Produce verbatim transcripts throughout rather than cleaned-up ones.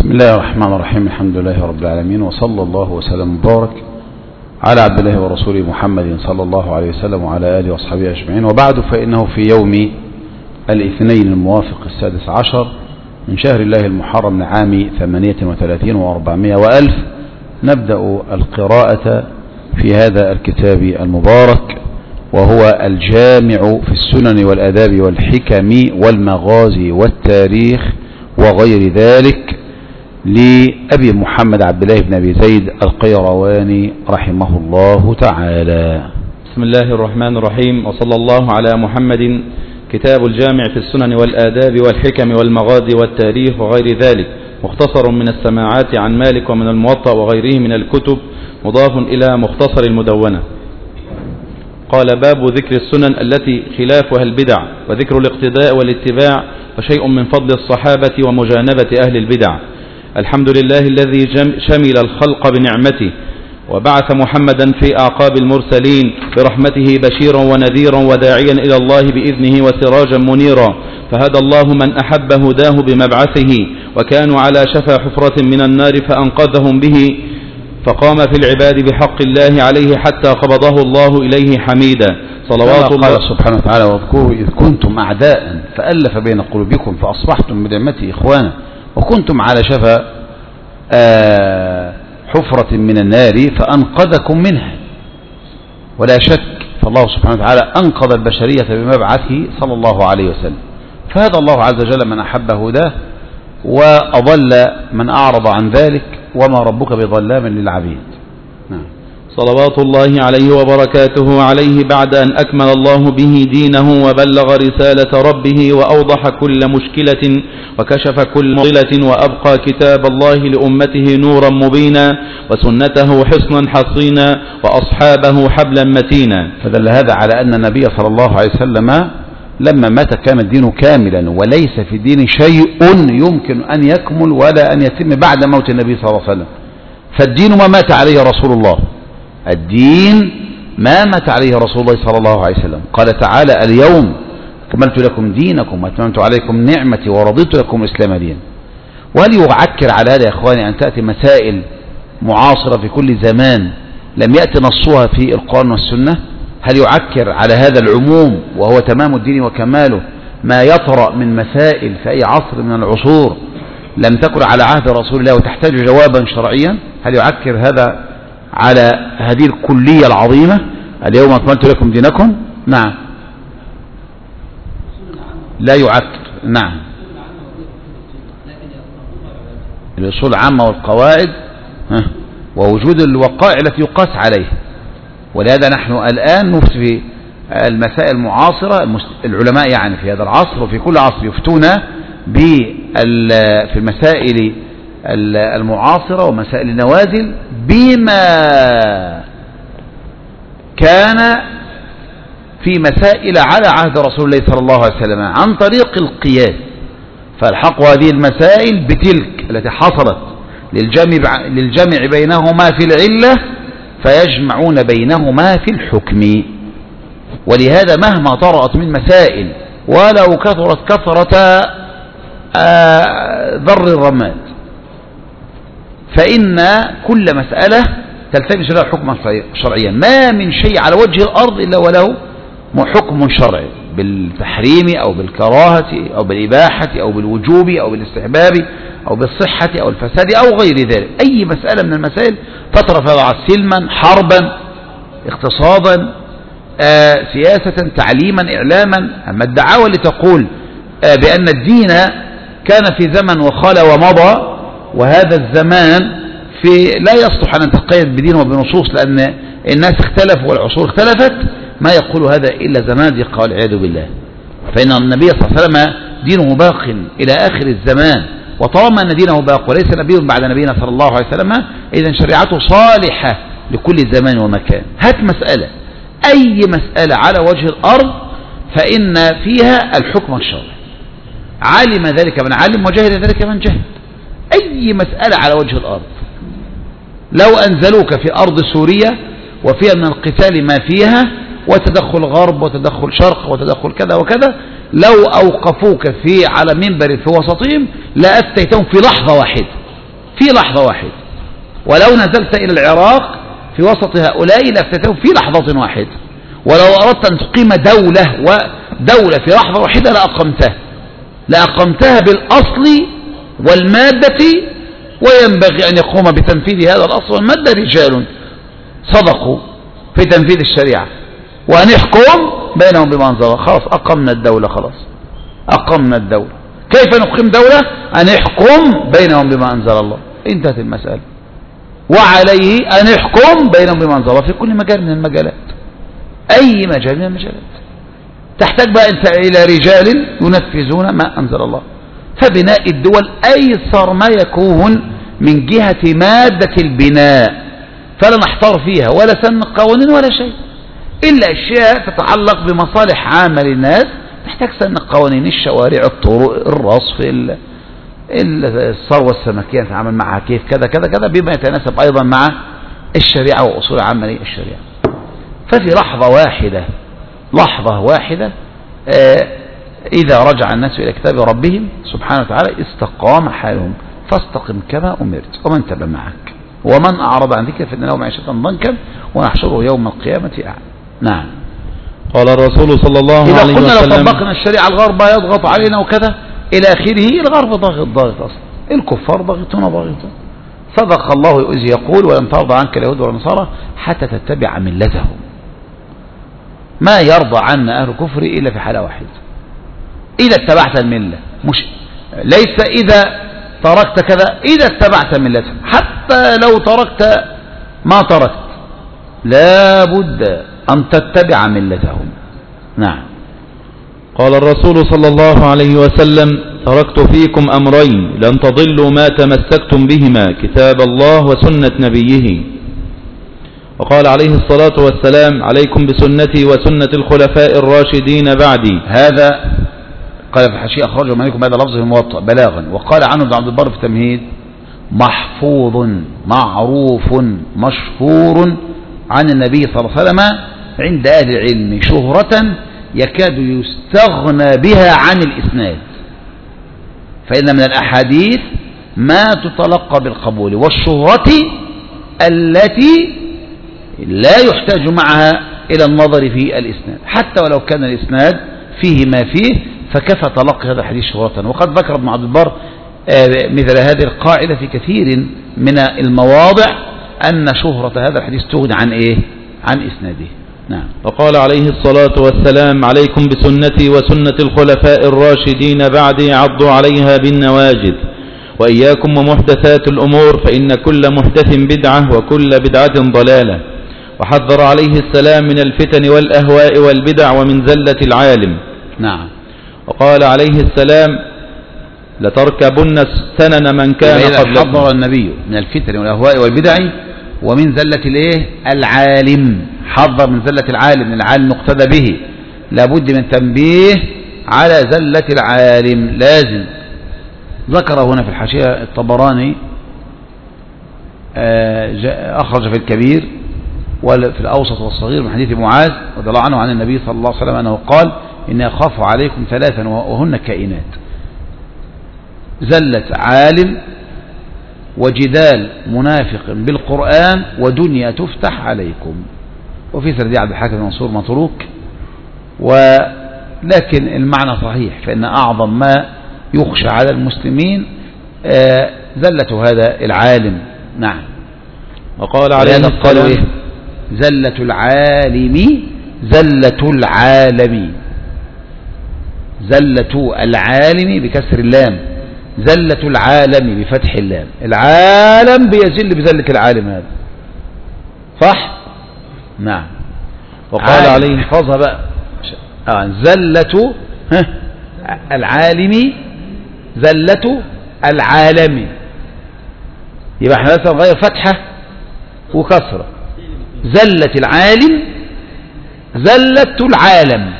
بسم الله الرحمن الرحيم. الحمد لله رب العالمين، وصلى الله وسلم وبارك على عبد الله ورسوله محمد صلى الله عليه وسلم وعلى آله وأصحابه أجمعين، وبعد، فإنه في يوم الاثنين الموافق السادس عشر من شهر الله المحرم لعام ثمانية وثلاثين وأربعمائة وألف نبدأ القراءة في هذا الكتاب المبارك، وهو الجامع في السنن والآداب والحكم والمغازي والتاريخ وغير ذلك لأبي محمد عبد الله بن أبي زيد القيرواني رحمه الله تعالى. بسم الله الرحمن الرحيم، وصلى الله على محمد. كتاب الجامع في السنن والآداب والحكم والمغازي والتاريخ وغير ذلك، مختصر من السماعات عن مالك ومن الموطأ وغيره من الكتب، مضاف إلى مختصر المدونة. قال: باب ذكر السنن التي خلافها البدع، وذكر الاقتداء والاتباع، وشيء من فضل الصحابة ومجانبة أهل البدع. الحمد لله الذي شمل الخلق بنعمته، وبعث محمدا في أعقاب المرسلين برحمته بشيرا ونذيرا وداعيا إلى الله بإذنه وسراجا منيرا، فهدى الله من أحب هداه بمبعثه، وكانوا على شفا حفرة من النار فأنقذهم به، فقام في العباد بحق الله عليه حتى قبضه الله إليه حميدا. صلوات الله. قال سبحانه وتعالى: واذكروا إذ كنتم أعداء فألف بين قلوبكم فأصبحتم بنعمته إخوانا وكنتم على شفا آه حفرة من النار فأنقذكم منها. ولا شك فالله سبحانه وتعالى أنقذ البشرية بمبعثه صلى الله عليه وسلم، فهذا الله عز وجل من أحب هداه وأضل من أعرض عن ذلك، وما ربك بظلام للعبيد. نعم. صلوات الله عليه وبركاته عليه بعد أن أكمل الله به دينه وبلغ رسالة ربه وأوضح كل مشكلة وكشف كل مضلة، وأبقى كتاب الله لأمته نورا مبينا، وسنته حصنا حصينا، وأصحابه حبلا متينا. فدل هذا على أن النبي صلى الله عليه وسلم لما مات كان الدين كاملا، وليس في الدين شيء يمكن أن يكمل ولا أن يتم بعد موت النبي صلى الله عليه وسلم. فالدين ما مات عليه رسول الله، الدين ما مات عليه رسول الله صلى الله عليه وسلم. قال تعالى: اليوم أكملت لكم دينكم وأتممت عليكم نعمتي ورضيت لكم الإسلام دينا. وهل يعكر على هذا يا إخواني أن تأتي مسائل معاصرة في كل زمان لم يأتي نصها في القرآن والسنة؟ هل يعكر على هذا العموم وهو تمام الدين وكماله ما يطرأ من مسائل في أي عصر من العصور لم تكن على عهد رسول الله وتحتاج جوابا شرعيا؟ هل يعكر هذا على هذه الكلية العظيمة: اليوم أكملت لكم دينكم؟ نعم، لا يعكر. نعم، الأصول العامة والقواعد ووجود الوقائع التي يقاس عليها. ولهذا نحن الآن نفتي في المسائل المعاصرة، العلماء يعني في هذا العصر وفي كل عصر يفتون في المسائل المعاصرة ومسائل النوازل بما كان في مسائل على عهد رسول الله صلى الله عليه وسلم عن طريق القياس، فالحق هذه المسائل بتلك التي حصلت للجمع, للجمع بينهما في العلة فيجمعون بينهما في الحكم. ولهذا مهما طرأت من مسائل ولو كثرت كثرة ذر الرماد فإن كل مسألة تلتمس لها حكما شرعيا. ما من شيء على وجه الأرض إلا وله حكم شرعي، بالتحريم أو بالكراهة أو بالإباحة أو بالوجوب أو بالاستحباب أو بالصحة أو الفساد أو غير ذلك. أي مسألة من المسائل تطرف سلما، حربا، اقتصادا، آه، سياسة، تعليما، إعلاما. أما الدعاوى اللي تقول آه، بأن الدين كان في زمن وخلى ومضى، وهذا الزمان في لا يصلح أن نتقيد بدين وبنصوص لأن الناس اختلفوا والعصور اختلفت، ما يقول هذا إلا زنادقة والعياذ بالله. فإن النبي صلى الله عليه وسلم دينه باق إلى آخر الزمان، وطالما أن دينه باق وليس نبي بعد نبينا صلى الله عليه وسلم إذن شريعته صالحة لكل زمان ومكان. هات مسألة، أي مسألة على وجه الأرض فإن فيها الحكم الشرعي، علم ذلك من علم وجهل ذلك من جهل. أي مسألة على وجه الأرض لو أنزلوك في أرض سوريا وفيها من القتال ما فيها وتدخل غرب وتدخل شرق وتدخل كذا وكذا، لو أوقفوك في على منبر في وسطهم لأفتيتهم في لحظة واحدة في لحظة واحدة. ولو نزلت إلى العراق في وسط هؤلاء لافتتهم في لحظة واحدة. ولو أردت أن تقيم دولة ودولة في لحظة واحدة لأقمتها لأقمتها بالأصل والمادة. وينبغي أن يقوم بتنفيذ هذا الأصل والمادة رجال صدقوا في تنفيذ الشريعة، وأن يحكم بينهم بما أنزل الله. خلاص أقمنا الدولة، خلاص أقمنا الدولة. كيف نقيم دولة؟ أن يحكم بينهم بما أنزل الله، انتهت المسألة. وعليه أن يحكم بينهم بما أنزل الله في كل مجال من المجالات، أي مجال من المجالات. تحتاج بقى أنت إلى رجال ينفذون ما أنزل الله. فبناء الدول أيسر ما يكون من جهة مادة البناء، فلا نحتار فيها ولا سن قوانين ولا شيء، إلا أشياء تتعلق بمصالح عامة للناس تحتاج سن قوانين، الشوارع، الطرق، الرصف، الثروة السمكية نتعامل معها كيف، كذا كذا كذا، بما يتناسب أيضا مع الشريعة وأصول عامة للشريعة. ففي لحظة واحدة لحظة واحدة آه إذا رجع الناس إلى كتاب ربهم سبحانه وتعالى استقام حالهم، فاستقم كما أمرت ومن تبع معك ومن أعرض عن ذكر فإن له معيشة ضنكا ونحشره يوم القيامة أعمى. نعم. قال الرسول صلى الله عليه وسلم: إذا قلنا لو طبقنا الشريعة الغرب يضغط علينا وكذا إلى آخره، الغرب ضاغط ضاغط أصلا، الكفار ضاغطون ضاغطون. صدق الله إذ يقول: ولن ترضى عنك اليهود والنصارى حتى تتبع ملتهم. ما يرضى عنا أهل الكفر إلا في حالة واحدة، إذا اتبعت الملة، مش ليس إذا تركت كذا، إذا اتبعت ملتهم. حتى لو تركت ما تركت لا بد أن تتبع ملتهم. نعم. قال الرسول صلى الله عليه وسلم: تركت فيكم أمرين لن تضلوا ما تمسكتم بهما، كتاب الله وسنة نبيه. وقال عليه الصلاة والسلام: عليكم بسنتي وسنة الخلفاء الراشدين بعدي. هذا قال في الحاشية أخرجه مالك بهذا لفظ الموطأ بلاغا. وقال عنه ابن عبد البر في التمهيد: محفوظ معروف مشهور عن النبي صلى الله عليه وسلم عند أهل العلم شهرة يكاد يستغنى بها عن الإسناد. فإن من الأحاديث ما تتلقى بالقبول، والشهرة التي لا يحتاج معها إلى النظر في الإسناد، حتى ولو كان الإسناد فيه ما فيه فكفى تلقي هذا الحديث شهرة. وقد ذكر ابن عبد البر مثل هذه القاعدة في كثير من المواضع، أن شهرة هذا الحديث تغني عن إيه؟ عن إسناده. نعم. وقال عليه الصلاة والسلام: عليكم بسنتي وسنة الخلفاء الراشدين بعدي عضوا عليها بالنواجذ، وإياكم ومحدثات الأمور فإن كل محدث بدعة وكل بدعة ضلالة. وحذر عليه السلام من الفتن والأهواء والبدع ومن زلة العالم. نعم. وقال عليه السلام: لتركبن سنن من كان قبلكم. حذر النبي من الفتن والأهواء والبدع ومن زلة الايه؟ العالم. حذر من زلة العالم، العالم مقتدى به، لابد من تنبيه على زلة العالم لازم. ذكر هنا في الحاشية الطبراني أخرج في الكبير وفي الأوسط والصغير من حديث معاذ رضي الله عنه عن النبي صلى الله عليه وسلم أنه قال: إني أخاف عليكم ثلاثا وهن كائنات: زلة عالم، وجدال منافق بالقرآن، ودنيا تفتح عليكم. وفي سرد عبد الحاكم بن منصور متروك، ولكن المعنى صحيح، فإن أعظم ما يخشى على المسلمين زلة هذا العالم. نعم. وقال عليه السلام: زلة العالم زلة العالم، زلة العالم بكسر اللام، زلة العالم بفتح اللام. العالم بيزل بزلة العالم، هذا صح؟ نعم. وقال عليه احفظها بقى: آه زلة العالم زلة العالم. يبقى احنا لازم نغير فتحة وكسرة. زلة العالم زلة العالم،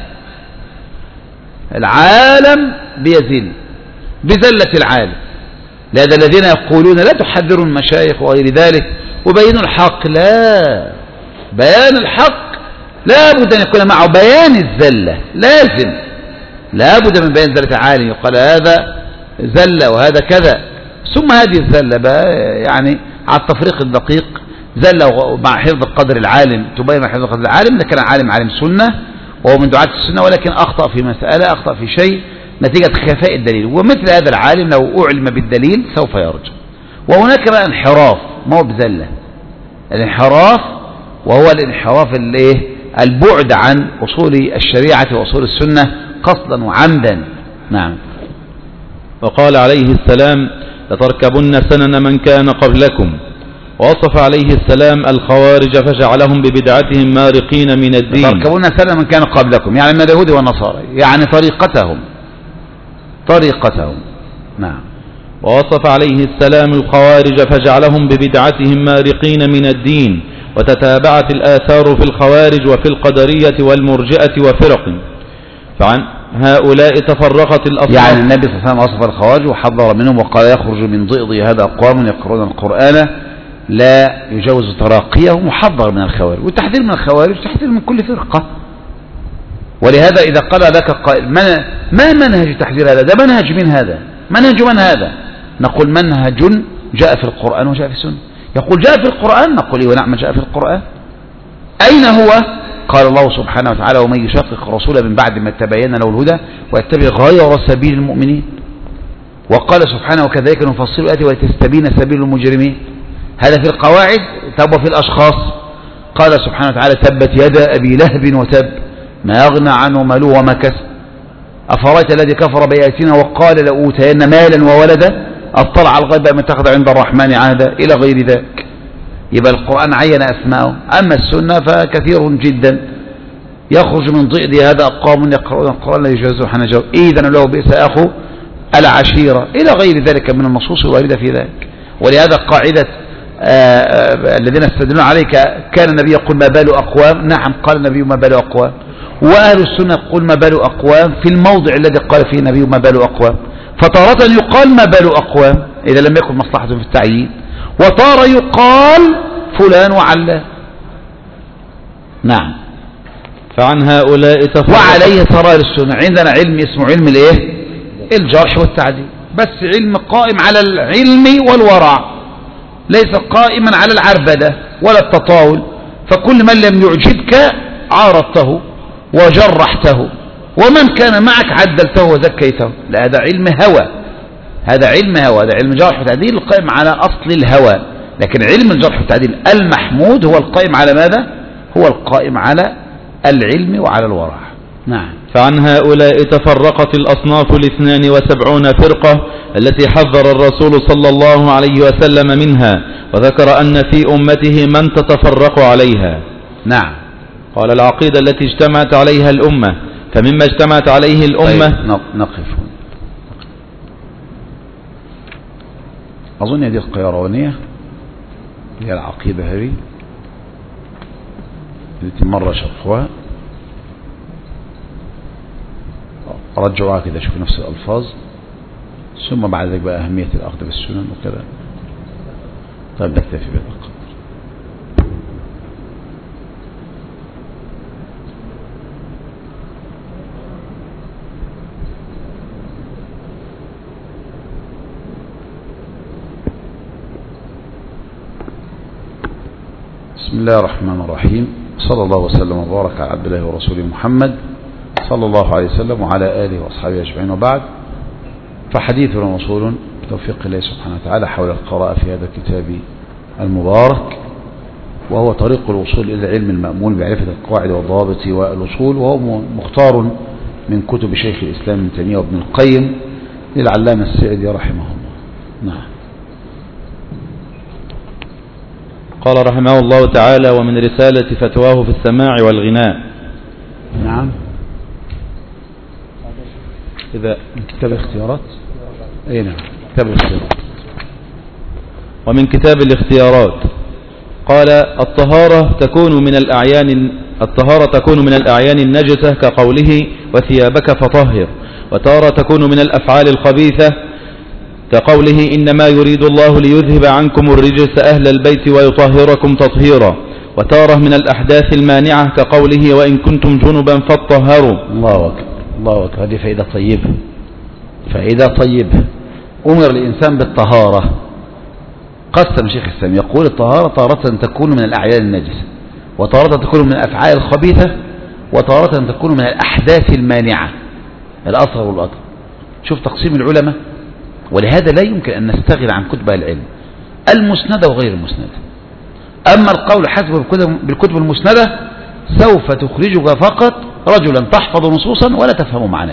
العالم بيزل بزلة العالم. لهذا الذين يقولون لا تحذروا المشايخ وغير ذلك وبينوا الحق، لا، بيان الحق لا بد أن يكون معه بيان الزلة، لازم لا بد من بيان زلة العالم. يقال هذا زلة وهذا كذا، ثم هذه الزلة بقى يعني على التفريق الدقيق، زلة مع حفظ القدر العالم تبين مع حفظ القدر العالم، ده كان عالم عالم سنة وهو من دعاة السنة، ولكن أخطأ في مسألة، أخطأ في شيء نتيجة خفاء الدليل، ومثل هذا العالم لو أعلم بالدليل سوف يرجع. وهناك بقى انحراف، ما هو بزلة، الانحراف وهو الانحراف الايه البعد عن أصول الشريعة وأصول السنة قصدا وعمدا. نعم. وقال عليه السلام لتركبن سنن من كان قبلكم، ووصف عليه السلام الخوارج فجعلهم ببدعتهم مارقين من الدين. لتركبن سنن من كان قبلكم يعني من اليهود والنصارى، يعني طريقتهم طريقتهم. نعم. ووصف عليه السلام الخوارج فجعلهم ببدعتهم مارقين من الدين، وتتابعت الآثار في الخوارج وفي القدرية والمرجئة وفرق، فعن هؤلاء تفرقت الأصناف. يعني النبي صلى الله عليه وسلم وصف الخوارج وحذر منهم وقال يخرج من ضئض هذا أقوام يقرؤون القرآن لا يجوز تراقيهم، وحذر من الخوارج، والتحذير من الخوارج تحذير من كل فرقة. ولهذا إذا قال لك قائل ما منهج تحذير هذا، ده منهج من هذا، منهج من هذا؟ نقول منهج جاء في القرآن وجاء في السنة. يقول جاء في القرآن، نقول إيه ونعم جاء في القرآن. أين هو؟ قال الله سبحانه وتعالى ومن يشاقق الرسول من بعد ما تبين له الهدى ويتبع غير سبيل المؤمنين. وقال سبحانه وكذلك نفصل الآيات ولتستبين سبيل المجرمين. هذا في القواعد. تب في الأشخاص قال سبحانه وتعالى تبت يدا أبي لهب وتب ما أغنى عنه ماله وما كسب أفرأيت الذي كفر بآياتنا وقال لأوتين مالا وولدا اطلع على الغيب ما اتخذ عند الرحمن عهدا إلى غير ذلك. يبقى القرآن عين أسماءه. أما السنة فكثير جدا يخرج من ضئد هذا أقوام يقرؤون القرآن لا يجوزون حنجر إذن له بئس أخو العشيرة إلى غير ذلك من النصوص الواردة في ذلك. ولهذا قاعدة آآ آآ الذين استدلون عليك كان النبي يقول ما بال أقوام، نعم قال النبي ما بال أقوام، وأهل السنة يقول ما بال أقوام في الموضع الذي قال فيه النبي ما بال أقوام. فتارة يقال ما بال أقوام إذا لم يكن مصلحة في التعيين، وتارة يقال فلان وعلان. نعم. فعن هؤلاء تفرق. وعليه سرائر السنة. عندنا علم اسمه علم الايه الجرح والتعديل، بس علم قائم على العلم والورع، ليس قائما على العربدة ولا التطاول. فكل من لم يعجبك عارضته وجرحته، ومن كان معك عدلته وزكيته. لا هذا علم هوى، هذا علم هوى، هذا علم جرح والتعديل القائم على أصل الهوى. لكن علم الجرح والتعديل المحمود هو القائم على ماذا؟ هو القائم على العلم وعلى الورع. نعم. فعن هؤلاء تفرقت الأصناف الاثنان وسبعون فرقة التي حذر الرسول صلى الله عليه وسلم منها، وذكر أن في أمته من تتفرق عليها. نعم. قال العقيدة التي اجتمعت عليها الأمة، فمما اجتمعت عليه الأمة. طيب نقف. أظن هذه القيروانية هي العقيدة هذه التي مر شرحها، رجعوها كده شوف نفس الألفاظ، ثم بعد ذلك بقى أهمية الأخذ بالسنن وكذا. طيب نكتفي بهذا القدر. بسم الله الرحمن الرحيم. صلى الله وسلم وبارك على عبد الله ورسوله محمد صلى الله عليه وسلم وعلى آله وأصحابه أجمعين، وبعد. فحديثنا موصول بتوفيق الله سبحانه وتعالى حول القراءة في هذا الكتاب المبارك، وهو طريق الوصول إلى العلم المأمول بعرفة القواعد والضوابط والأصول، وهو مختار من كتب شيخ الإسلام ابن تيمية وابن القيم للعلامة السعدي رحمه الله. نعم. قال رحمه الله تعالى ومن رسالة فتواه في السماع والغناء. نعم. إذا من كتاب الاختيارات. أي نعم كتاب الاختيارات. ومن كتاب الاختيارات قال الطهارة تكون من الأعيان الطهارة تكون من الأعيان النجسة كقوله وثيابك فطهر، وتارة تكون من الأفعال الخبيثة كقوله إنما يريد الله ليذهب عنكم الرجس أهل البيت ويطهركم تطهيرا، وتارة من الأحداث المانعة كقوله وإن كنتم جنبا فاطهروا. الله أكبر الله أكبر. هذه فائدة طيبة، فائدة طيبة. أمر الإنسان بالطهارة. قسم شيخ الإسلام يقول الطهارة تارة تكون من الأعيان النجسة، وتارة تكون من الأفعال الخبيثة، وتارة تكون من الأحداث المانعة، الأصغر والأكبر. شوف تقسيم العلماء. ولهذا لا يمكن أن نستغل عن كتب العلم المسندة وغير المسندة. أما القول حسب بالكتب المسندة سوف تخرجك فقط رجلا تحفظ نصوصا ولا تفهم معناه.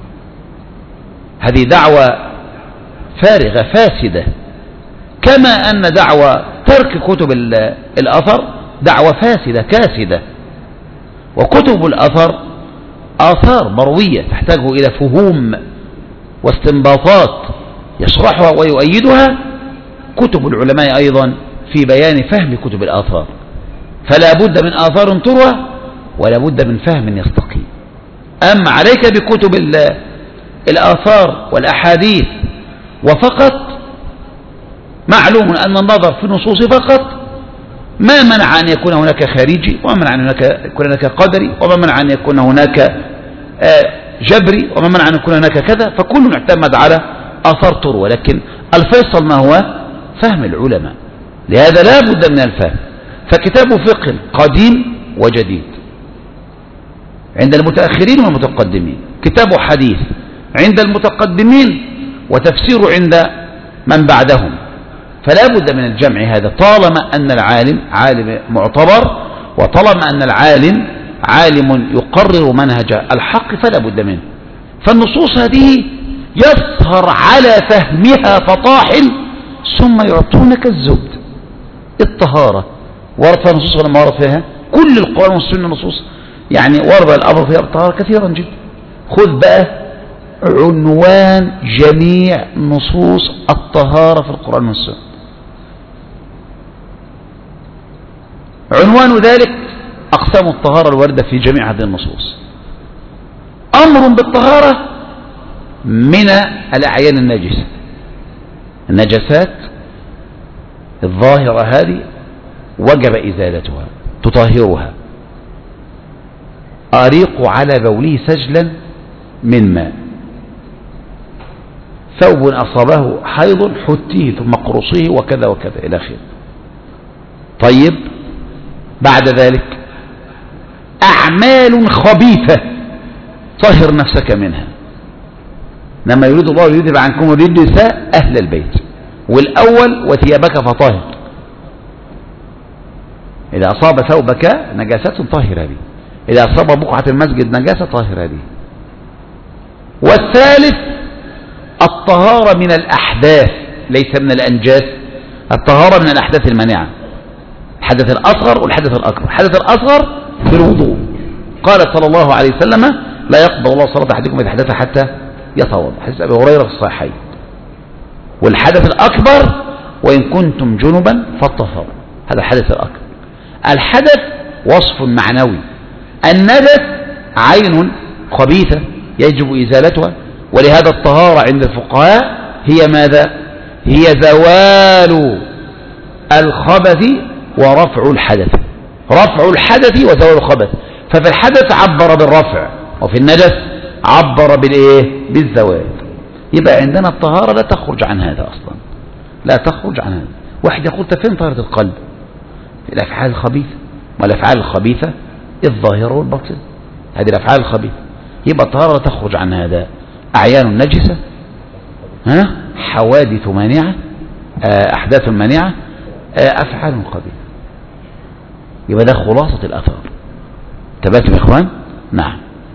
هذه دعوة فارغة فاسدة، كما أن دعوة ترك كتب الأثر دعوة فاسدة كاسدة. وكتب الأثر آثار مروية تحتاج إلى فهوم واستنباطات يشرحها ويؤيدها كتب العلماء أيضا في بيان فهم كتب الآثار. فلا بد من آثار تروى ولا بد من فهم يستقيم. أما عليك بكتب الآثار والأحاديث وفقط، معلوم أن النظر في النصوص فقط ما منع أن يكون هناك خارجي، وما منع أن يكون هناك قدري، وما منع أن يكون هناك جبري، وما منع أن يكون هناك كذا، فكل اعتمد على آثار تروى. لكن الفيصل ما هو؟ فهم العلماء. لهذا لا بد من الفهم. فكتاب فقه قديم وجديد عند المتأخرين والمتقدمين، كتاب حديث عند المتقدمين، وتفسير عند من بعدهم. فلا بد من الجمع هذا طالما أن العالم عالم معتبر، وطالما أن العالم عالم يقرر منهج الحق فلا بد منه. فالنصوص هذه يسهر على فهمها فطاحل ثم يعطونك الزبد. الطهارة ورد فيها نصوص ولا ما ورد فيها؟ كل القرآن والسنة نصوص يعني ورد الأمر فيها بالطهارة كثيرا جدا. خذ بقى عنوان جميع نصوص الطهارة في القرآن والسنة، عنوان ذلك أقسام الطهارة الواردة في جميع هذه النصوص. أمر بالطهارة من الأعيان النجسة، النجسات الظاهرة هذه وجب إزالتها تطهرها. أريق على بوله سجلا من ماء، ثوب أصابه حيض حتيه ثم قرصيه وكذا وكذا إلى آخره. طيب بعد ذلك أعمال خبيثة طهر نفسك منها. لما يريد الله يذهب عنكم الرجس أهل البيت، والأول وثيابك فطهر. إذا أصاب ثوبك نجاسة طهر هذه، إذا أصاب بقعة المسجد نجاسة طهر هذه. والثالث الطهارة من الأحداث ليس من الأنجاس، الطهارة من الأحداث المانعة، الحدث الأصغر والحدث الأكبر. الحدث الأصغر في الوضوء، قال صلى الله عليه وسلم لا يقبل الله صلاة أحدكم إذا حدث حتى يتوضأ، حديث أبي هريرة في الصحيحين. والحدث الأكبر وإن كنتم جنبا فطهروا، هذا الحدث الأكبر. الحدث وصف معنوي، النجس عين خبيثة يجب إزالتها. ولهذا الطهارة عند الفقهاء هي ماذا؟ هي زوال الخبث ورفع الحدث، رفع الحدث وزوال الخبث. ففي الحدث عبر بالرفع، وفي النجس عبر بالإيه؟ بالزوال. يبقى عندنا الطهارة لا تخرج عن هذا أصلا، لا تخرج عن هذا. واحد يقول فين طهارة القلب؟ في الأفعال الخبيثة، والأفعال الخبيثة الظاهرة والباطنة، هذه الأفعال الخبيثة. يبقى الطهارة لا تخرج عن هذا. أعيان نجسة، ها؟ حوادث مانعة، أحداث مانعة، أفعال خبيثة. يبقى ده خلاصة الأثار. تباتم يا إخوان؟ نعم.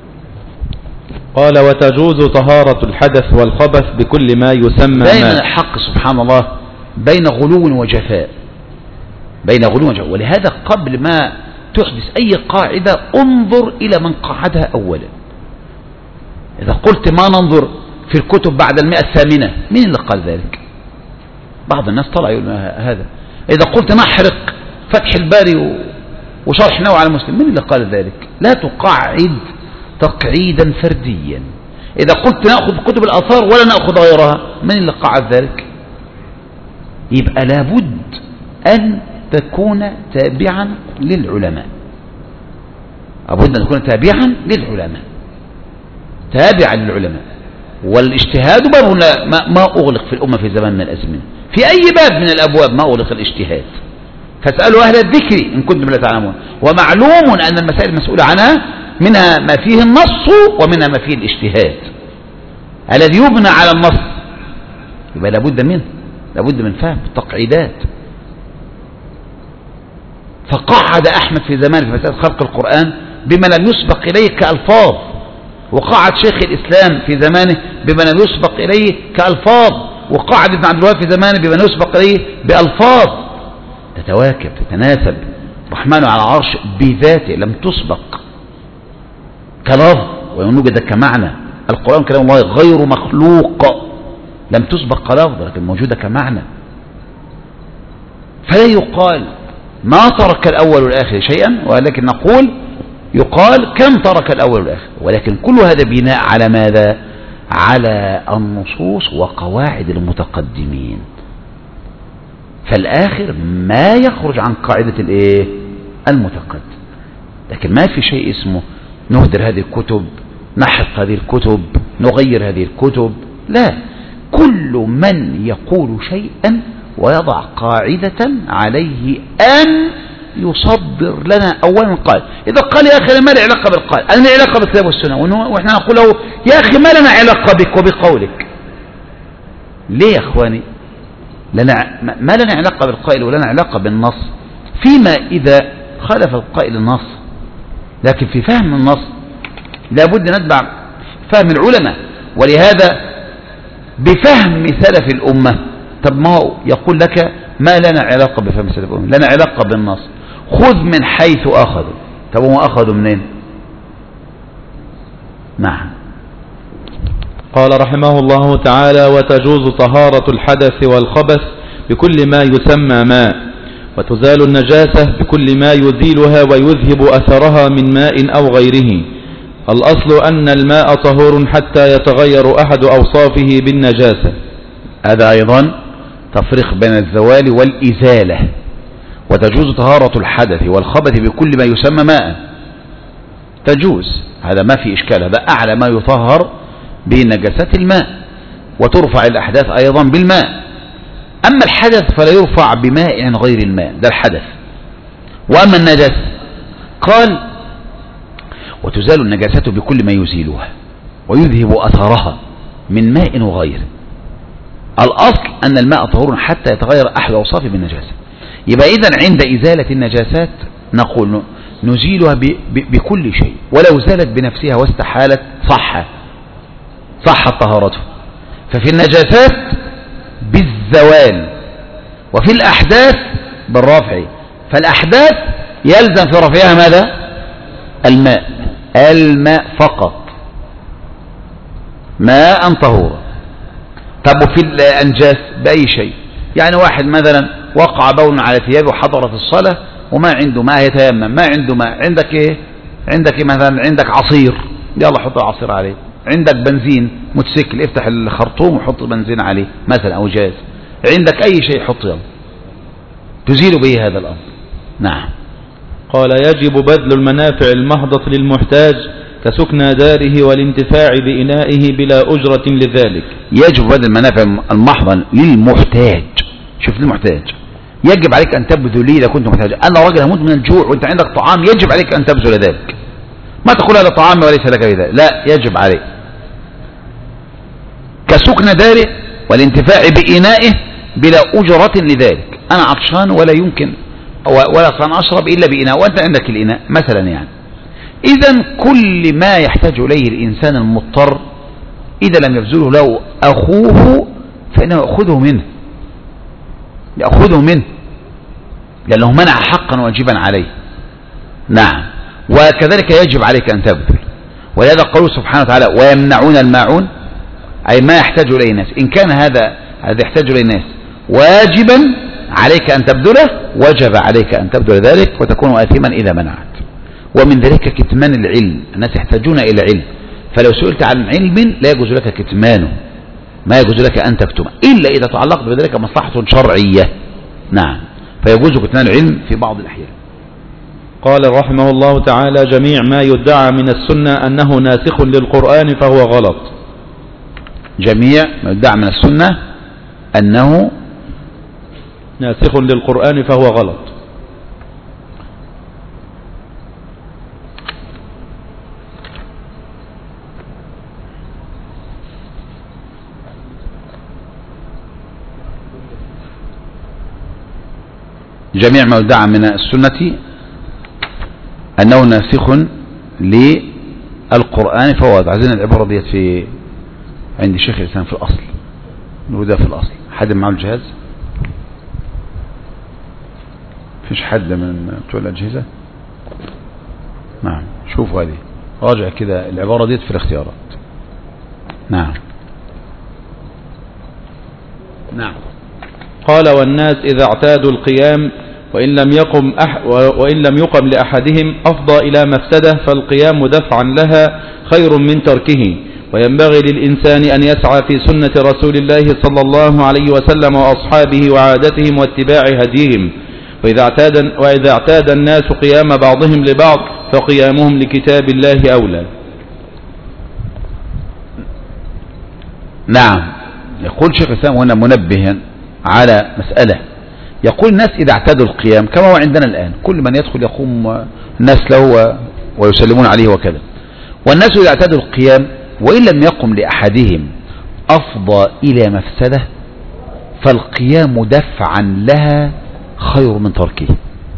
قال وتجوز طهارة الحدث والخبث بكل ما يسمى دائما الحق سبحان الله بين غلو وجفاء، بين غلو وجفاء. ولهذا قبل ما تحدث أي قاعدة انظر إلى من قاعدها أولا. إذا قلت ما ننظر في الكتب بعد المئة الثامنة، مين اللي قال ذلك؟ بعض الناس طلع يقول هذا. إذا قلت نحرق فتح الباري وشرح نوع على المسلم، مين اللي قال ذلك؟ لا تقعد تقعيدا فرديا. إذا قلت نأخذ كتب الآثار ولا نأخذ غيرها، من اللي قعد ذلك؟ يبقى لابد أن تكون تابعا للعلماء، لابد أن تكون تابعا للعلماء، تابعا للعلماء. والاجتهاد باب ما, ما أغلق في الأمة في زمان من الأزمنة، في أي باب من الأبواب ما أغلق الاجتهاد، فاسألوا أهل الذكر إن كنتم لا تعلمون. ومعلوم أن المسائل المسؤولة عنها منها ما فيه النص ومنها ما فيه الاجتهاد. الذي يبنى على النص يبقى لابد منه، لابد من فهم التقعيدات. فقعد أحمد في زمانه في مسألة خلق القرآن بما لم يسبق إليه كألفاظ، وقعد شيخ الإسلام في زمانه بما لم يسبق إليه كألفاظ، وقعد ابن عبد الوهاب في زمانه بما لم يسبق إليه بألفاظ تتواكب تتناسب. الرحمن على العرش بذاته لم تسبق كلفظ ويوجد كمعنى. القرآن كلام الله غير مخلوق، لم تسبق كلفظ لكن موجودة كمعنى. فلا يقال ما ترك الأول والآخر شيئا، ولكن نقول يقال كم ترك الأول والآخر، ولكن كل هذا بناء على ماذا؟ على النصوص وقواعد المتقدمين. فالآخر ما يخرج عن قاعدة الايه؟ المتقدم. لكن ما في شيء اسمه نهدر هذه الكتب، نحق هذه الكتب، نغير هذه الكتب، لا. كل من يقول شيئا ويضع قاعدة عليه أن يصدر لنا أولا قال. إذا قال يا أخي ما له علاقة بالقال، أنا لي علاقة بالكتاب والسنة، وإحنا نقول له يا أخي ما لنا علاقة بك وبقولك. ليه يا أخواني؟ لنا ما لنا علاقة بالقائل ولنا علاقة بالنص فيما إذا خالف القائل النص، لكن في فهم النص لابد نتبع فهم العلماء. ولهذا بفهم سلف الأمة، طب ما هو يقول لك ما لنا علاقة بفهم سلف الأمة، لنا علاقة بالنص، خذ من حيث أخذوا. طب هو أخذوا منين؟ نعم. قال رحمه الله تعالى: وتجوز طهارة الحدث والخبث بكل ما يسمى ماء، وتزال النجاسة بكل ما يزيلها ويذهب أثرها من ماء أو غيره. الأصل أن الماء طهور حتى يتغير أحد أوصافه بالنجاسة. هذا أيضا تفريق بين الزوال والإزالة. وتجوز طهارة الحدث والخبث بكل ما يسمى ماء، تجوز، هذا ما في إشكال، هذا أعلى ما يطهر بنجاسات الماء، وترفع الأحداث أيضا بالماء. أما الحدث فلا يرفع بماء غير الماء، ده الحدث. وأما النجس قال وتزال النجاسات بكل ما يزيلها ويذهب أثرها من ماء وغيره. الأصل أن الماء طهور حتى يتغير أحد أوصافه بالنجاسة. يبقى إذن عند إزالة النجاسات نقول نزيلها بكل شيء، ولو زالت بنفسها واستحالت صح صحت طهارته. ففي النجاسات بالزوال، وفي الأحداث بالرفع. فالأحداث يلزم في رفعها ماذا؟ الماء، الماء فقط، ماء طهورا. طب وفي الأنجاس بأي شيء، يعني واحد مثلا وقع بول على ثيابه وحضر في الصلاة وما عنده ماء يتيمم، ما عنده ماء، عندك ايه؟ عندك ايه مثلا؟ عندك عصير، يلا حط عصير عليه. عندك بنزين موتوسيكل، افتح الخرطوم وحط بنزين عليه مثلا او جاز. عندك اي شيء حط، يلا تزيل به هذا الامر. نعم. قال: يجب بذل المنافع المحضة للمحتاج كسكنى داره والانتفاع بإنائه بلا أجرة لذلك. يجب بذل المنافع المحضة للمحتاج. شوف المحتاج، يجب عليك أن تبذل لي إذا كنت محتاج. أنا راجل هموت من الجوع وأنت عندك طعام، يجب عليك أن تبذل ذلك. ما تقول هذا طعام وليس لك بذلك، لا، يجب عليك. كسكنى داره والانتفاع بإنائه بلا أجرة لذلك. أنا عطشان ولا يمكن ولا أصلا أشرب إلا بإناء، وأنت عندك الإناء مثلا يعني. إذن كل ما يحتاج إليه الإنسان المضطر إذا لم يبذله له أخوه فإنه يأخذه منه، يأخذه منه لأنه منع حقا واجبا عليه. نعم. وكذلك يجب عليك أن تبذل. ولهذا قوله سبحانه وتعالى: ويمنعون الماعون، أي ما يحتاج إليه الناس. إن كان هذا هذا يحتاج إليه الناس واجبا عليك أن تبذله، وجب عليك أن تبذل ذلك وتكون آثما إذا منعت. ومن ذلك كتمان العلم، الناس يحتاجون إلى علم، فلو سئلت عن علم لا يجوز لك كتمانه، ما يجوز لك أن تكتمه إلا إذا تعلقت بذلك مصلحة شرعية. نعم، فيجوز كتمان العلم في بعض الأحيان. قال رحمه الله تعالى: جميع ما يدعى من السنة أنه ناسخ للقرآن فهو غلط. جميع ما يدعى من السنة أنه ناسخ للقرآن فهو غلط. جميع ما يدعى من السنة أنه ناسخ للقرآن فهو غلط. عايزين العبارة ديت في عند شيخ الإسلام في الأصل، نقولها في الأصل. حد معه الجهاز؟ فيش حد من بتوع الأجهزة؟ نعم، شوفوا هذه، راجع كده العبارة ديت في الاختيارات. نعم نعم. قال: والناس إذا اعتادوا القيام وإن لم يقم أح وإن لم يقم لأحدهم أفضى إلى مفسدة، فالقيام دفعا لها خير من تركه. وينبغي للإنسان أن يسعى في سنة رسول الله صلى الله عليه وسلم وأصحابه وعادتهم واتباع هديهم. وإذا اعتاد, وإذا اعتاد الناس قيام بعضهم لبعض فقيامهم لكتاب الله أولى. نعم. يقول شيخ الإسلام هنا منبها على مسألة، يقول الناس إذا اعتادوا القيام كما هو عندنا الآن، كل من يدخل يقوم الناس له ويسلمون عليه وكذا. والناس إذا اعتادوا القيام وإن لم يقم لأحدهم أفضى إلى مفسدة، فالقيام دفعا لها خير من تركه.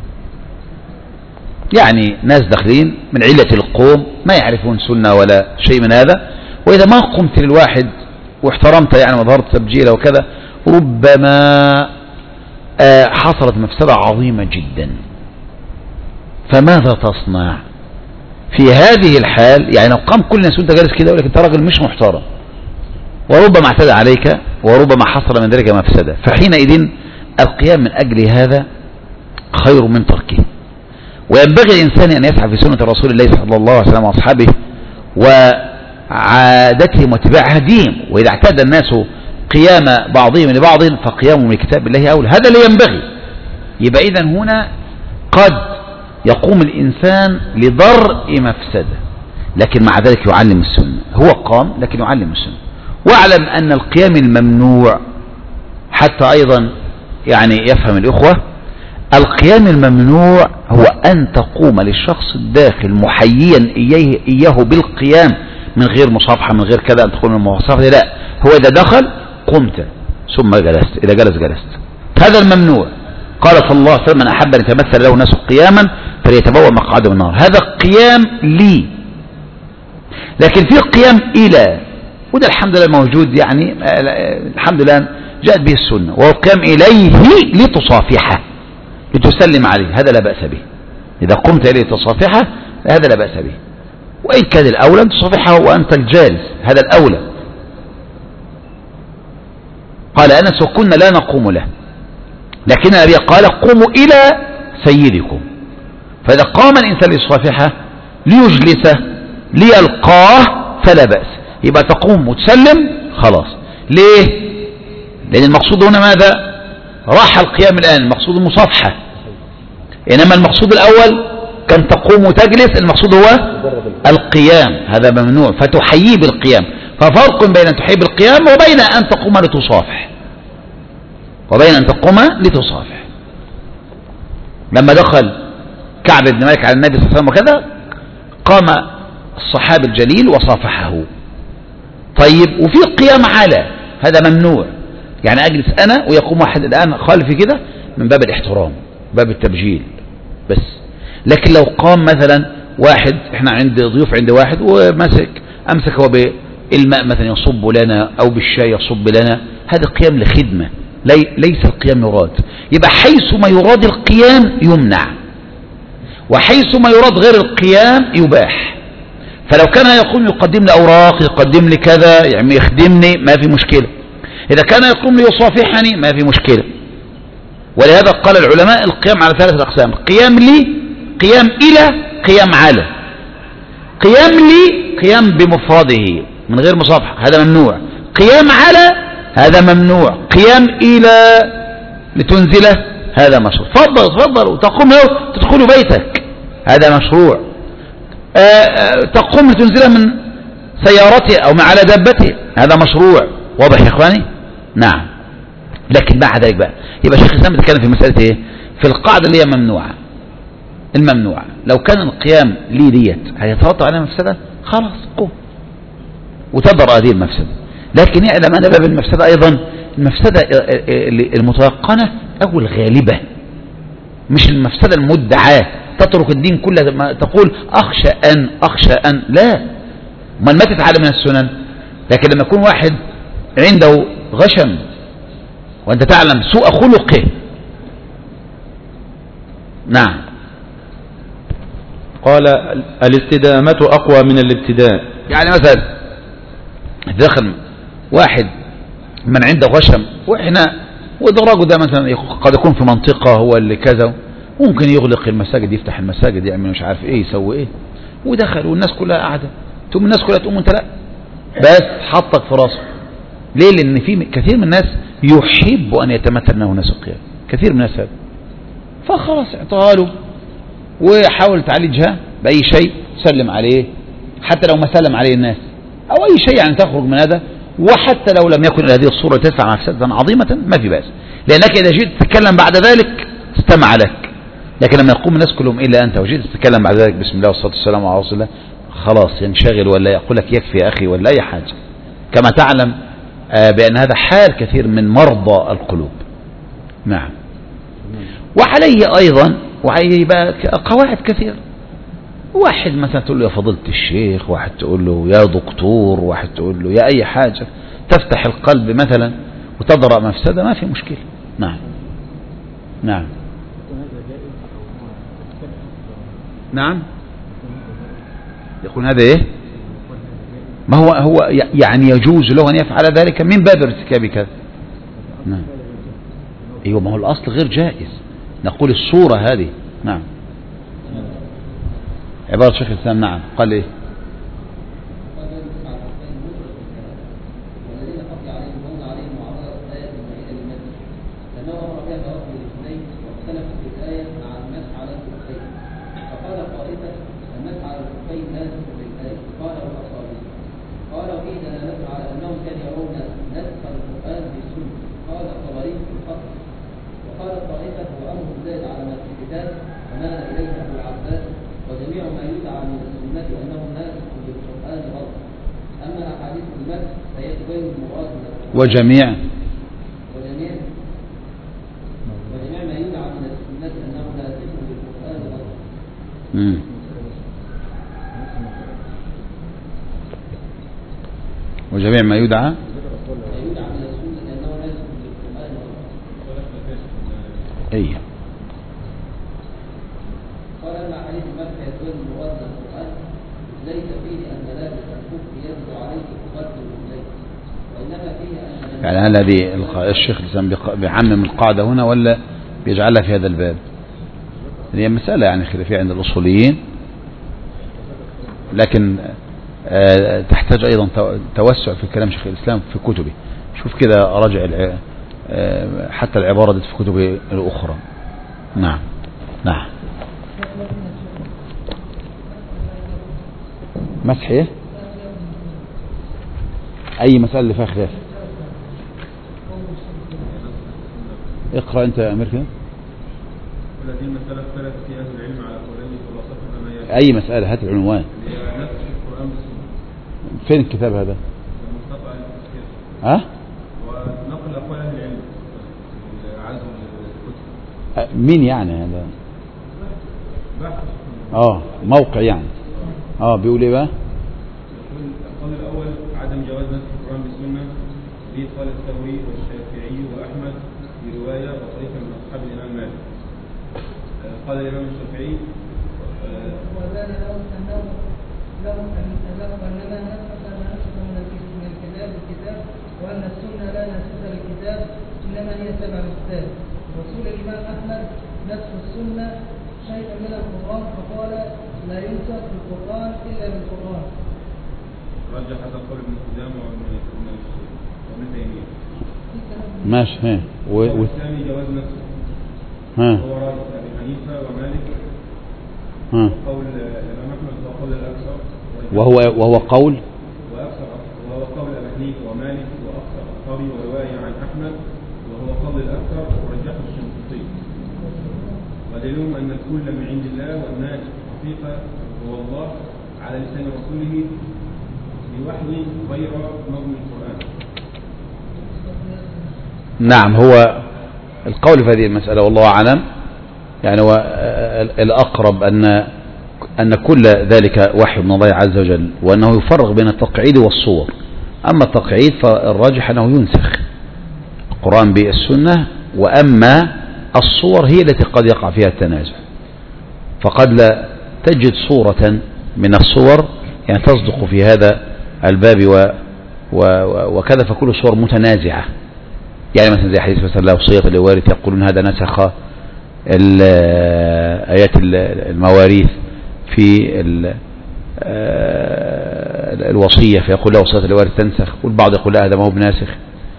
يعني ناس داخلين من علة القوم ما يعرفون سنة ولا شيء من هذا، وإذا ما قمت للواحد واحترمت يعني وظهرت تبجيله وكذا، ربما حصلت مفسدة عظيمة جدا. فماذا تصنع في هذه الحال؟ يعني لو قام كل الناس وانت جالس كده يقول لك انت راجل مش محترم، وربما اعتدى عليك وربما حصل من ذلك مفسدة، فحينئذ القيام من أجل هذا خير من تركه. وينبغي الإنسان أن يسعى في سنة رسول الله صلى الله عليه وسلم وأصحابه وعادتهم واتباع هديهم. وإذا اعتاد الناس قيام بعضهم لبعض فقيامهم لكتاب الله أولى. هذا اللي ينبغي. يبقى إذن هنا قد يقوم الإنسان لضرء مفسدة، لكن مع ذلك يعلم السنة. هو قام لكن يعلم السنة. واعلم أن القيام الممنوع حتى أيضا يعني يفهم الإخوة، القيام الممنوع هو أن تقوم للشخص الداخل محييا إياه, إياه بالقيام من غير مصافحة من غير كذا، أن تقوم المصافحة. لا، هو إذا دخل قمت ثم جلست، إذا جلس جلست. هذا الممنوع. قال صلى الله عليه وسلم: من أحب أن يتمثل له ناس قياما فليتبوأ مقعده من النار. هذا قيام لي. لكن في قيام إلى، وده الحمد لله موجود، يعني الحمد لله جاءت به السنة، وهو القيام إليه لتصافحه لتسلم عليه. هذا لا بأس به. إذا قمت إليه لتصافحه هذا لا بأس به، وإن كان الأولى أن تصافحه وأنت الجالس، هذا الأولى. قال أنس: وكنا لا نقوم له، لكن النبي قال: قوموا إلى سيدكم. فإذا قام الإنسان ليصافحه ليجلسه ليلقاه فلا بأس. يبقى تقوم وتسلم خلاص. ليه؟ لأن المقصود هنا ماذا؟ راح القيام الآن، المقصود المصافحة. إنما المقصود الأول كان تقوم وتجلس، المقصود هو القيام. هذا ممنوع، فتحيي بالقيام. ففرق بين أن تحيي بالقيام وبين أن تقوم لتصافح، وبين أن تقوم لتصافح. لما دخل كعب بن مالك على النبي صلى الله عليه وسلم وكذا، قام الصحابي الجليل وصافحه. طيب، وفي قيام على، هذا ممنوع. يعني أجلس أنا ويقوم واحد الآن خلفي كده من باب الاحترام، باب التبجيل بس. لكن لو قام مثلا واحد، احنا عند ضيوف عند واحد ومسك أمسك هو بالماء مثلا يصب لنا أو بالشاي يصب لنا، هذا قيام لخدمة، لي ليس القيام يراد. يبقى حيث ما يراد القيام يمنع، وحيث ما يراد غير القيام يباح. فلو كان يقوم يقدم لي أوراق، يقدم لي كذا، يعني يخدمني، ما في مشكلة. إذا كان يقوم ليصافحني ما في مشكلة. ولهذا قال العلماء القيام على ثلاثة أقسام: قيام لي، قيام إلى، قيام على. قيام لي قيام بمفرده من غير مصافحة، هذا ممنوع. قيام على هذا ممنوع. قيام إلى لتنزله هذا مشروع. تفضل تفضل وتقوم له تدخل بيتك، هذا مشروع. آآ آآ تقوم لتنزله من سيارته أو ما على دابته، هذا مشروع. واضح يا إخواني؟ نعم. لكن بعد ذلك بقى يبقى شيخ الإسلام بيتكلم في مسألة إيه؟ في القاعدة اللي هي ممنوعة. الممنوعة لو كان القيام لي ديت هيترتب عليها مفسدة، خلاص قوم وتبرأ هذه المفسدة. لكن يعلم أن باب المفسدة أيضا المفسدة المتيقنة أو الغالبة، مش المفسدة المدعاة. تترك الدين كله تقول أخشى أن أخشى أن لا، من ما تتعلم من السنن. لكن لما يكون واحد عنده غشم وأنت تعلم سوء خلقه. نعم. قال الاستدامة أقوى من الابتداء. يعني مثلا دخل واحد من عنده غشم وإحنا ودراجه ده مثلا قد يكون في منطقة هو اللي كذا، ممكن يغلق المساجد، يفتح المساجد، يعمل مش عارف ايه، يسوي ايه، ودخل والناس كلها قاعدة، تقوم الناس كلها تقوم وانت لا، بس حطك في راسه. ليه؟ لان في كثير من الناس يحب ان يتمثل انه ناس القيام، كثير من الناس هذا، فخلاص اعطاها له وحاول تعالجها باي شيء، سلم عليه حتى لو ما سلم عليه الناس او اي شيء يعني تخرج من هذا. وحتى لو لم يكن هذه الصورة تدفع مفسدة عظيمة ما في بأس، لأنك إذا جئت تتكلم بعد ذلك استمع لك. لكن لما يقوم الناس كلهم إلا أنت وجئت تتكلم بعد ذلك بسم الله والصلاة والسلام على رسول الله، خلاص ينشغل ولا يقول لك يكفي يا أخي ولا أي حاجة. كما تعلم بأن هذا حال كثير من مرضى القلوب. نعم. وعليه أيضا وعليه بقى قواعد كثيرة. واحد مثلا تقول له يا فضيلة الشيخ، واحد تقول له يا دكتور، واحد تقول له يا أي حاجة تفتح القلب مثلا وتضرأ مفسدة، ما في مشكلة. نعم. نعم. نعم. يقول هذا إيه؟ ما هو هو يعني يجوز له أن يفعل ذلك من باب ارتكاب كذا. نعم. أيوة، ما هو الأصل غير جائز، نقول الصورة هذه. نعم. عبارة شيخ الإسلام. نعم. قال إيه؟ وجميع وجميع وجميع ما يدعى من السنة أنه لا يصح بالقرآن غلط. وجميع ما يدعى يدعى من السنة أنه لا يصح بالقرآن غلط. أي قال أن حديث المسح يدل المراد من القرآن ليس فيه أن لابس الكفر يجب عليه تقدم إليه، وإنما فيه يعني هل هذه الشيخ بيعمم القاعدة هنا ولا بيجعلها في هذا الباب؟ هي مسألة يعني خلافية عند الأصوليين، لكن تحتاج أيضا توسع في كلام شيخ الإسلام في كتبه. شوف كده راجع حتى العبارة دي في كتبه الأخرى. نعم. نعم. مسح ايه؟ أي مسألة اللي فيها خلاف. اقرأ أنت يا أمير كده. والذين مسألة اختلف في أهل العلم على قولين خلاصتها ما أي مسألة؟ هات العنوان. نسخ القرآن بالسنة. فين الكتاب هذا؟ المصطفى التفسير. ها؟ ونقل أقوال أهل العلم عزم الكتب. مين يعني هذا؟ بحث. اه موقع يعني. اه بيقول ايه بقى؟ القول الأول عدم جواز نسخ القرآن بالسنة، به قال الثوري والشافعي وأحمد برواية وطريقة من أصحاب الإمام مالك. قال الإمام الشافعي وذلك أنه لو أنه أننا نسخ ما نسخ من الكتاب الكتاب، وأن السنة لا نسخ للكتاب إنما هي سبع أستاذ. رسول الإمام أحمد نسخ السنة شيئا من القرآن، فقال لا ينسخ القرآن إلا بالقرآن. رجح هذا القول ابن قدامة وابن تيمية. ماشي. ها و... والثاني جواز نفسه. ها هو رأي أبي حنيفة ومالك. ها وقول الإمام أحمد وقول الأكثر. وهو وهو قول حنيف ومالك وأصحابي ورواية عن أحمد وهو قول الأكثر ورجحه الشنقيطي. ودليلهم أن الكل من عند الله والناس حقيقة هو الله على لسان رسوله بوحي غير نظم القرآن. نعم، هو القول في هذه المسألة والله أعلم يعني هو الأقرب أن أن كل ذلك وحي من الله عز وجل، وأنه يفرق بين التقعيد والصور. أما التقعيد فالراجح أنه ينسخ القرآن بالسنة، وأما الصور هي التي قد يقع فيها التنازع، فقد لا تجد صورة من الصور يعني تصدق في هذا الباب و و وكذا، فكل صور متنازعة. يعني مثلا زي حديث مثلا لو صيغ الوارث يقولون هذا نسخ آيات المواريث في الوصية، فيقول له صيغ الوارث تنسخ، والبعض يقول لا هذا ما هو بناسخ.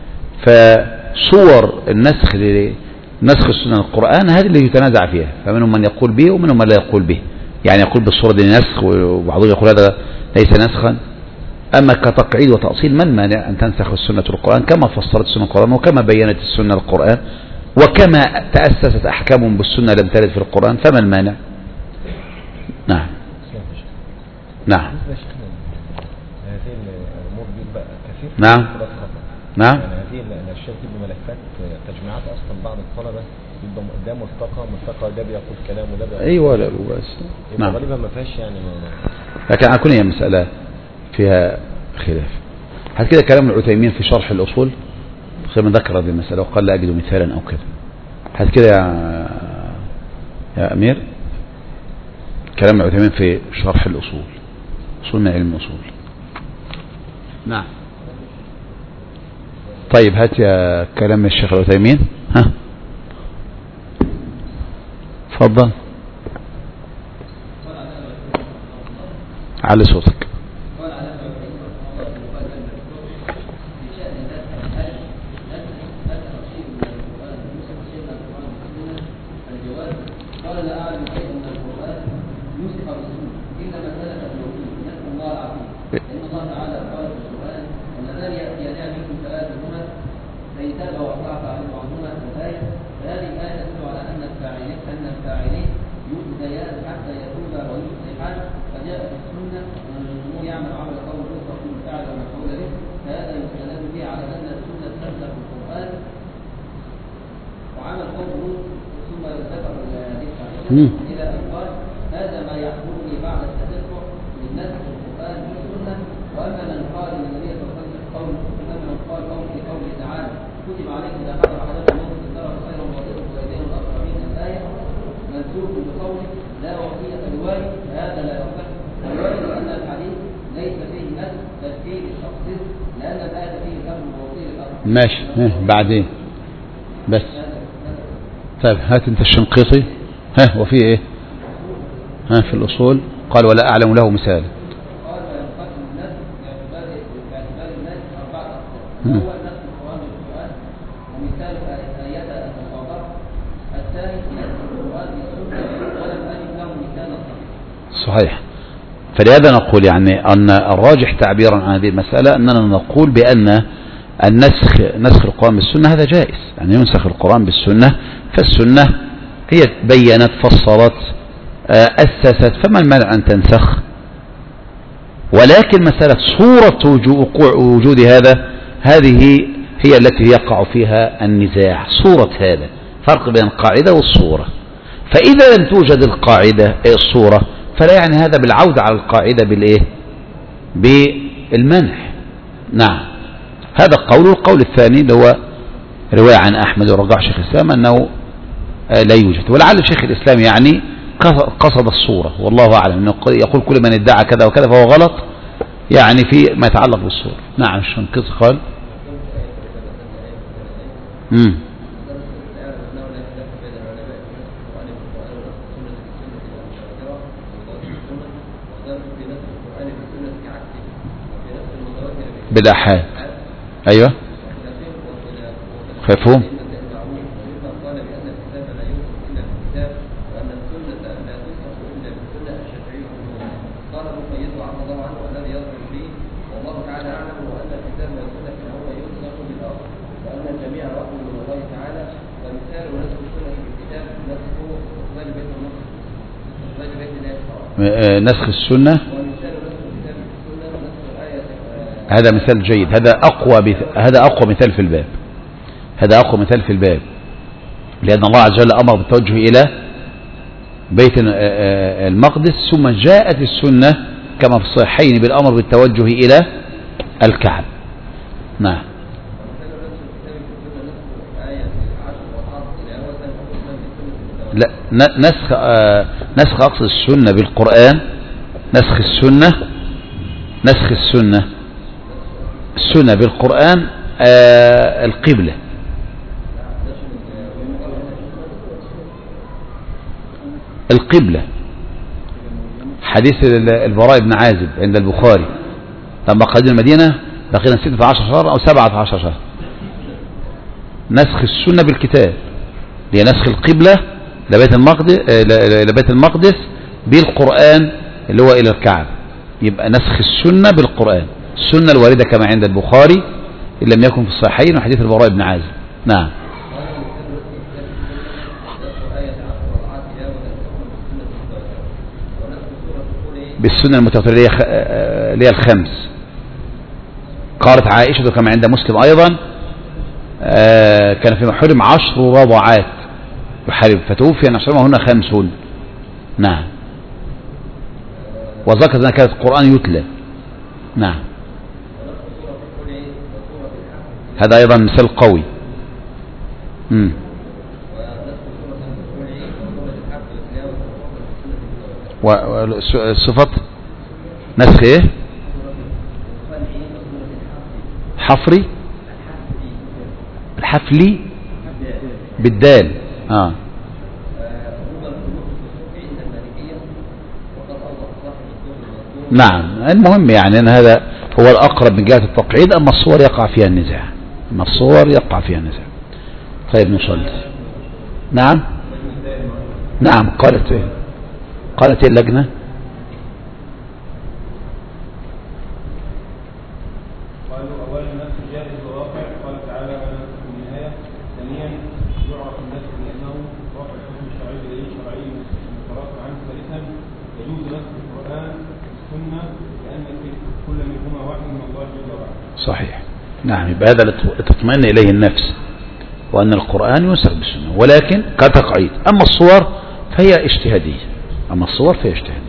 فصور النسخ نسخ السنة القرآن هذه اللي يتنازع فيها، فمنهم من يقول به ومنهم من لا يقول به، يعني يقول بالصورة دي نسخ وبعضهم يقول هذا ليس نسخا. أما كتقعيد وتأصيل من مانع أن تنسخ السنة القرآن كما فسرت السنة القرآن وكما بينت السنة القرآن وكما تأسست أحكام بالسنة لم ترد في القرآن، فما المانع؟ نعم نعم نعم نعم. هذه الأشياء تبقى ملفات تجميعات أصلا بعض الطلبة يبقى ده ملتقى ملتقى ده بيقول كلام وده بيقول أيوة لا بس نعم. غالبا ما فيهاش يعني، لكن على كل هي مسألة فيها خلاف. هذا كده كلام العثيمين في شرح الأصول خير ذكر هذه المسألة وقال لا أجد مثالا أو كذا. هذا كده يا يا أمير كلام العثيمين في شرح الأصول، أصول من علم الأصول. نعم. طيب هات يا كلام الشيخ العثيمين. ها تفضل على صوتك. إلى أن قال هذا ما يحضرني بعد التذكر من نسخ القرآن بالسنة. وأما من قال إن النبي صلى الله عليه وسلم قول من قال قول في قوله تعالى كتب عليكم إذا حضر أحدكم الموت إن ترك خيرا وصية والدين الأقربين الآية منسوب بقوله لا وصية لوارث، هذا لا يصح. والوارث أن الحديث ليس فيه نسخ بل فيه التخصيص، لأن الآية فيه الأمر بوصية الأقرب. ماشي بعدين بس. طيب هات انت الشنقيطي. ها وفي ايه؟ ها في الأصول قال ولا أعلم له مثال. قال وينقسم الناس باعتبار الناس أربعة أقسام. هو نسخ القرآن بالقرآن ومثال آيات المصابرة. الثاني نسخ القرآن بالسنة ولم أجد له مثالا صحيح. صحيح. فلهذا نقول يعني أن الراجح تعبيرا عن هذه المسألة أننا نقول بأن النسخ نسخ القرآن بالسنة هذا جائز، يعني ينسخ القرآن بالسنة، فالسنة هي بينت فصلت أسست، فما المانع أن تنسخ. ولكن مسألة صورة وقوع وجود هذا هذه هي التي يقع فيها النزاع. صورة هذا فرق بين القاعدة والصورة، فإذا لم توجد القاعدة الصورة فلا يعني هذا بالعودة على القاعدة بالإيه؟ بالمنع. نعم هذا قول. القول الثاني اللي هو رواية عن أحمد ورجع شيخ الإسلام أنه لا يوجد، ولعل شيخ الإسلام يعني قصد الصورة والله أعلم، أنه يقول كل من ادعى كذا وكذا فهو غلط يعني في ما يتعلق بالصورة. نعم الشنقيطي قال امم بالآحاد. أيوة مفهوم. نسخ السنة هذا مثال جيد. هذا أقوى هذا أقوى مثال في الباب. هذا أقوى مثال في الباب لأن الله عز وجل أمر بالتوجه إلى بيت المقدس ثم جاءت السنة كما في الصحيحين بالأمر بالتوجه إلى الكعب. نعم. لا نسخ نسخ أقصد السنة بالقرآن. نسخ السنة نسخ السنة السنة بالقرآن آه القبلة. القبلة حديث البراء بن عازب عند البخاري لما قدم المدينة بقينا ستة عشر شهر أو سبعة عشر شهر. نسخ السنة بالكتاب لنسخ القبلة لبيت المقدس لبيت المقدس بالقرآن اللي هو إلى الكعب. يبقى نسخ السنة بالقرآن. السنة الواردة كما عند البخاري إن لم يكن في الصحيحين وحديث البراء بن عازب. نعم. بالسنة المتواترة اللي هي الخمس. قالت عائشة كما عند مسلم أيضا كان في محرم عشر رضعات يحرم فتوفي أن أحرمهن خمسون. نعم. وذكر أنها كانت القرآن يتلى. نعم. هذا أيضا مثال قوي. امم وصفة نسخ ايه حفري الحفلي بالدال. اه نعم. المهم يعني ان هذا هو الاقرب من جهة التقعيد. اما الصور يقع فيها النزاع. اما الصور يقع فيها النزاع. طيب نصلي. نعم نعم. قالت ايه قالت ايه اللجنة؟ قالوا اولا الناس جائز وواقع. قال تعالى انا في النهايه. ثانيا يعرف الناس بانه واقع الحكم الشرعي دليل شرعي مترافع عنه. ثالثا يجوز نسخ القران والسنه لان كل منهما واحد من الله جل وعلا. صحيح. نعم. يبقى هذا لتطمئن اليه النفس وان القران ينسخ بالسنه ولكن كتقعيد. اما الصور فهي اجتهاديه. أما الصور فهي اجتهاد.